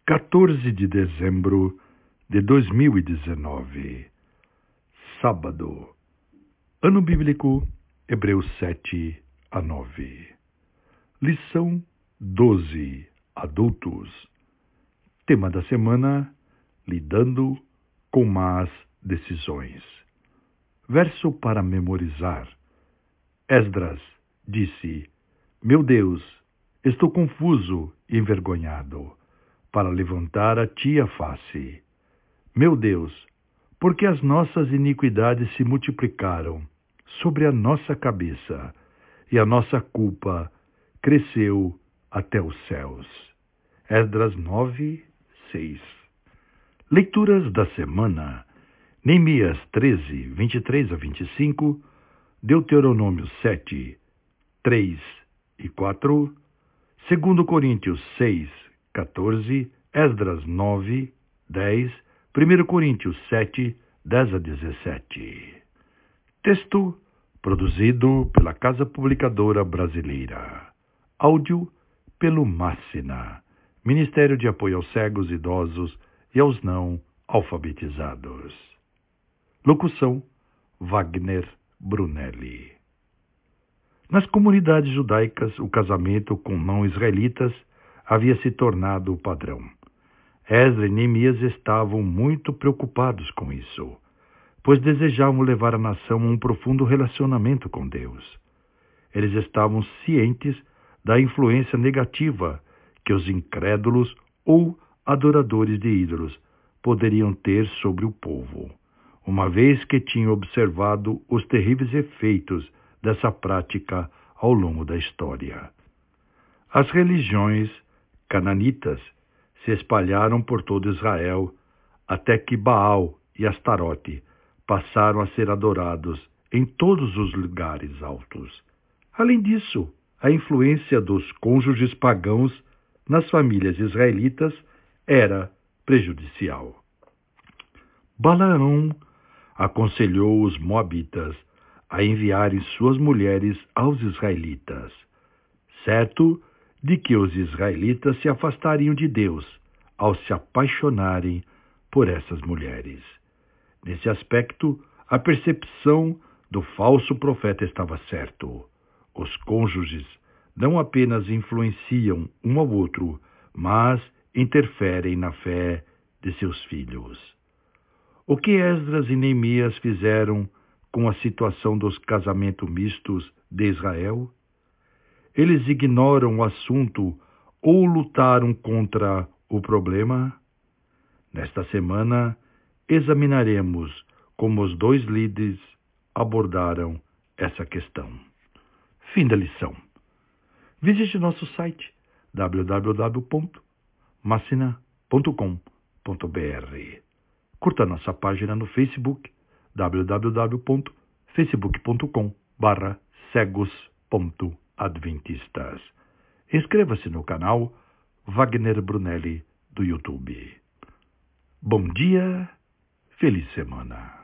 14 de dezembro de 2019, sábado, ano bíblico, Hebreus 7-9. Lição 12, adultos. Tema da semana, lidando com más decisões. Verso para memorizar. Esdras disse: Meu Deus, estou confuso e envergonhado, para levantar a ti a face. Meu Deus, porque as nossas iniquidades se multiplicaram sobre a nossa cabeça, e a nossa culpa cresceu até os céus. Esdras 9:6. Leituras da semana: Neemias 13, 23-25, Deuteronômio 7, 3 e 4, 2 Coríntios 6, 14, Esdras 9, 10, 1 Coríntios 7, 10-17. Texto produzido pela Casa Publicadora Brasileira. Áudio pelo Mássina, Ministério de Apoio aos Cegos, Idosos e aos Não Alfabetizados. Locução: Wagner Brunelli. Nas comunidades judaicas, o casamento com não-israelitas havia se tornado o padrão. Esdras e Neemias estavam muito preocupados com isso, pois desejavam levar a nação a um profundo relacionamento com Deus. Eles estavam cientes da influência negativa que os incrédulos ou adoradores de ídolos poderiam ter sobre o povo, uma vez que tinham observado os terríveis efeitos dessa prática ao longo da história. As religiões cananitas se espalharam por todo Israel, até que Baal e Astarote passaram a ser adorados em todos os lugares altos. Além disso, a influência dos cônjuges pagãos nas famílias israelitas era prejudicial. Balaão aconselhou os moabitas a enviarem suas mulheres aos israelitas, certo de que os israelitas se afastariam de Deus ao se apaixonarem por essas mulheres. Nesse aspecto, a percepção do falso profeta estava certo. Os cônjuges não apenas influenciam um ao outro, mas interferem na fé de seus filhos. O que Esdras e Neemias fizeram com a situação dos casamentos mistos de Israel? Eles ignoram o assunto ou lutaram contra o problema? Nesta semana, examinaremos como os dois líderes abordaram essa questão. Fim da lição. Visite nosso site www.massina.com.br. Curta nossa página no Facebook www.facebook.com/cegos.adventistas. Inscreva-se no canal Wagner Brunelli do YouTube. Bom dia, feliz semana.